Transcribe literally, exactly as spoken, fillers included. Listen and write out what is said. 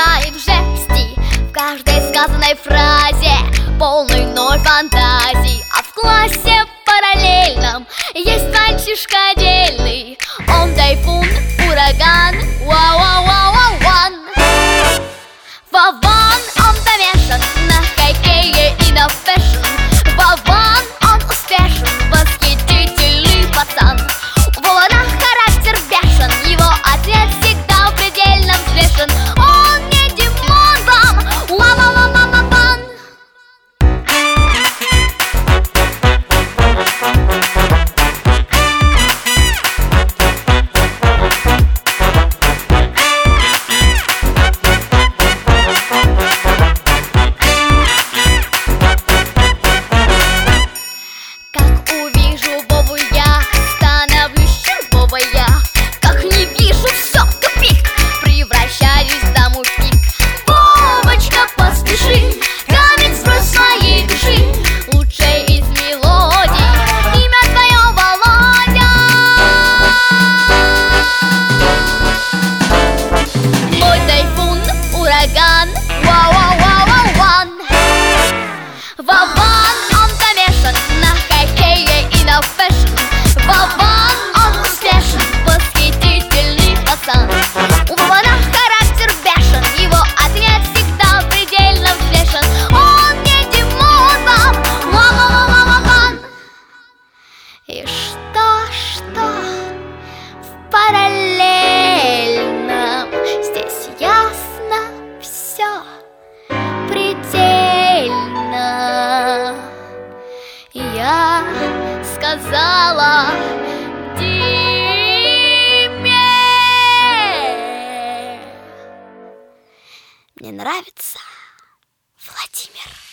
знает жести в каждой сказанной фразе, полной ноль фантазий. А в классе параллельном есть мальчишка отдельный. Он тайфун, ураган, вау-вау-вау-вау-ван. Вован, он замешан на хоккее и на фэшн. Вован, он успешен, восхитительный пацан. У Вована характер бешен, его ответ всегда предельно взвешен. Он не Димон вам, ла-ла-ла-ла-ла-ван. Как увижу Вову я, становлюсь червовой я. Как не вижу, все, тупик, превращаюсь в домушник. Вовочка, поспеши, камень сбрось своей души. Лучшей из мелодий имя твое Володя. Мой тайфун, ураган, вау-вау-вау-вау-ван. Вован, он замешан на хоккее и на фэшн. Вован, он успешен, восхитительный пацан. У Вована характер бешен, его ответ всегда предельно взвешен. Он не Димон вам, ла-ла-ла-ла-ла-ван. И что, что в параллельном здесь ясно все предельно. Я сказала Диме. Мне нравится Владимир.